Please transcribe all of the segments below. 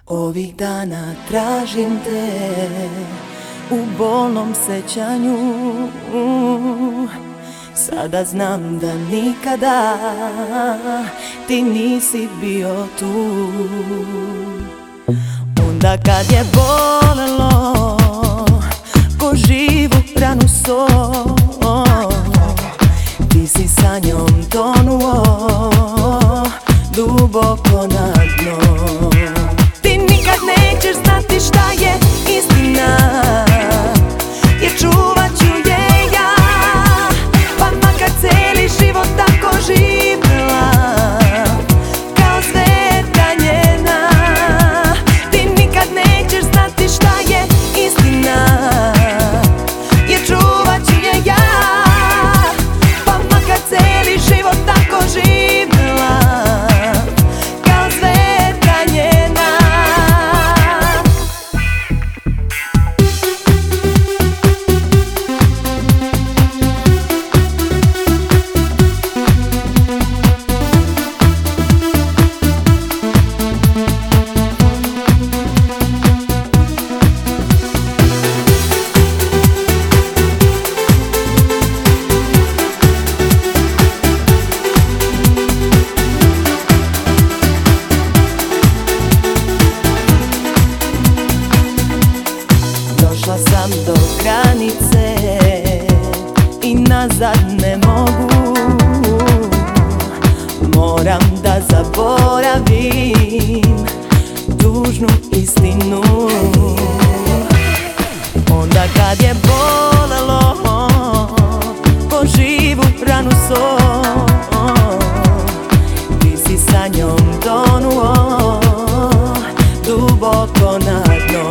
Ovih dana tražim te u bolnom sećanju. Sada znam da nikada ti nisi bio tu. Onda kad je bolelo ko živu ranu so, ti si sa njom tonuo duboko na dno. Ti nikad nećeš znati šta je istina, jer čuvat ću je ja, pa makar cijeli život tako živjela kao zvijezda njena. Ti nikad nećeš znati šta je istina, jer čuvat ću je ja, pa makar cijeli život tako živjela kao zvijezda njena. Došla sam do granice i nazad ne mogu. Moram da zaboravim tužnu istinu. Onda kad je bolelo ko živu ranu so, ti si sa njom tonuo duboko na dno.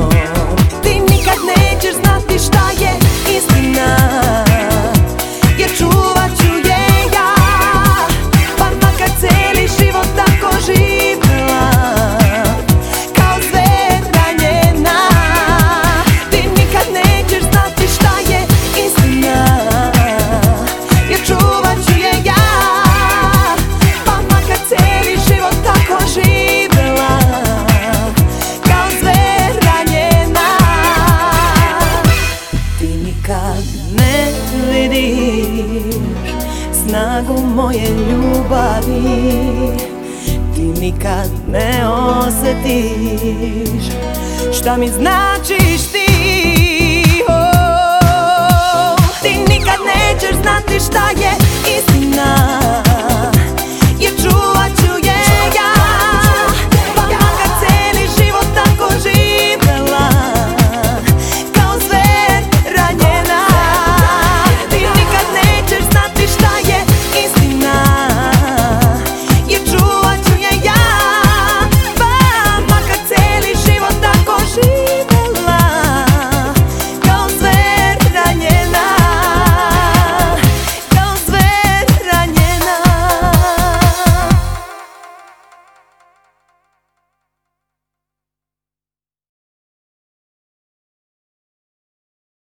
Nećeš znati šta je istina, jer čuvat ću je ja, pa makar cijeli život tako živjela kao zvijezda njena. Ti nikad nećeš znati šta je istina, jer čuvat ću je ja, pa makar cijeli život tako živjela kao zvijezda njena. Kad ne vidiš snagu moje ljubavi, ti nikad ne osjetiš šta mi značiš ti. Ti nikad nećeš znati šta je istina,